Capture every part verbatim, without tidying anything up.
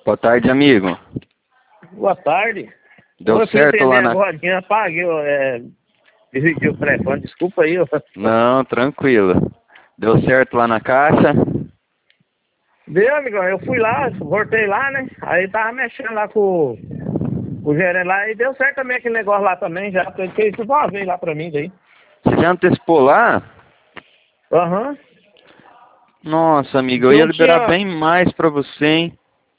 Boa tarde, amigo. Boa tarde. Deu eu certo lá na... Agora, apaguei, é, dividi o telefone, desculpa aí. Eu... Não, tranquilo. Deu certo lá na caixa? Deu, amigão, eu fui lá, voltei lá, né? Aí tava mexendo lá com o gerente lá e deu certo também aquele negócio lá também, já. Ele fez tudo uma vez lá pra mim daí. Você já antecipou lá? Aham. Uhum. Nossa, amigo, eu ia Não liberar tinha... bem mais pra você, hein?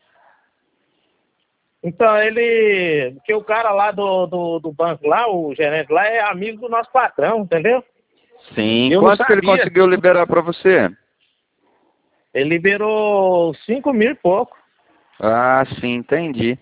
Então, ele... Porque o cara lá do, do, do banco lá, o gerente lá, é amigo do nosso patrão, entendeu? Sim. Eu não Quanto que ele sabia. conseguiu liberar pra você? Ele liberou cinco mil e pouco. Ah, sim, entendi.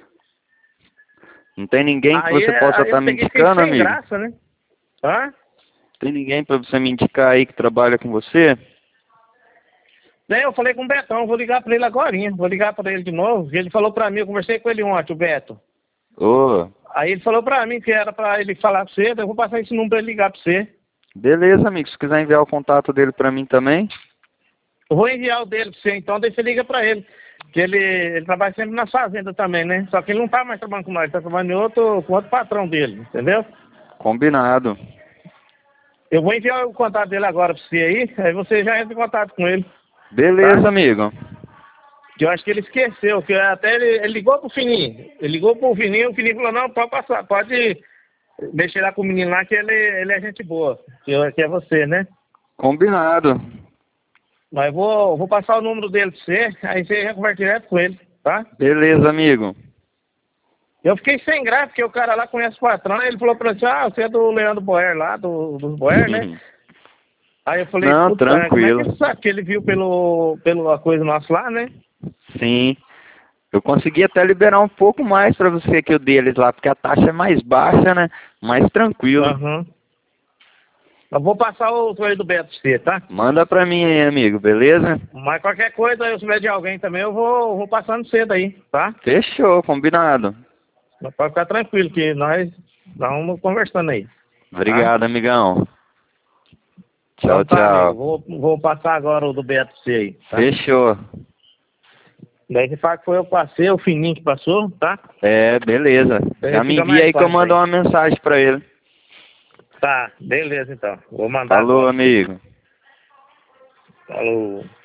Não tem ninguém que Aí, você possa aí estar eu me peguei e fiquei indicando, sem amigo? graça, né? Hã? Tem ninguém pra você me indicar aí que trabalha com você? Daí eu falei com o Betão, vou ligar pra ele agorinha, vou ligar pra ele de novo. Ele falou pra mim, eu conversei com ele ontem, o Beto. Ô, Aí ele falou pra mim que era pra ele falar com você, então eu vou passar esse número pra ele ligar pra você. beleza, amigo. Se quiser enviar o contato dele pra mim também. Eu vou enviar o dele pra você, então daí você liga pra ele. Que ele, ele trabalha sempre na fazenda também, né? Só que ele não tá mais trabalhando com nós, ele tá trabalhando em outro, com outro patrão dele, entendeu? Combinado. Eu vou enviar o contato dele agora pra você aí, aí você já entra em contato com ele, Beleza, tá? amigo. Que eu acho que ele esqueceu, que até ele, ele ligou pro Fininho. Ele ligou pro Fininho, o Fininho falou, não, pode passar, pode mexer lá com o menino lá, que ele, ele é gente boa, que, eu- que é você, né? Combinado. Mas eu vou, vou passar o número dele pra você, aí você já conversa direto com ele, tá? Beleza, amigo. Eu fiquei sem graça, porque o cara lá conhece o patrão, ele falou pra mim, ah, você é do Leandro Boer lá, do, do Boer, né? Aí eu falei, Não, puta, como é que tranquilo. ele sabe? Que ele viu pelo, pela coisa nossa lá, né? Sim. Eu consegui até liberar um pouco mais pra você que o deles lá, porque a taxa é mais baixa, né? Mais tranquilo. Aham. Eu vou passar o aí do Beto pra você, tá? Manda pra mim aí, amigo, beleza? Mas qualquer coisa, eu souber de alguém também, eu vou, vou passando cedo aí, tá? Fechou, combinado. Mas pode ficar tranquilo, que nós estamos conversando aí, tá? Obrigado, amigão. Então Tchau, tá, amigo. tchau. Vou, vou passar agora o do Beto pra você aí, tá? Fechou. Daí você fala que foi eu que passei, o Fininho que passou, tá? É, beleza. Daí Já me fica envia mais aí que eu fácil mando aí. uma mensagem pra ele. Tá, beleza então. Vou mandar Falou, agora. amigo. Falou.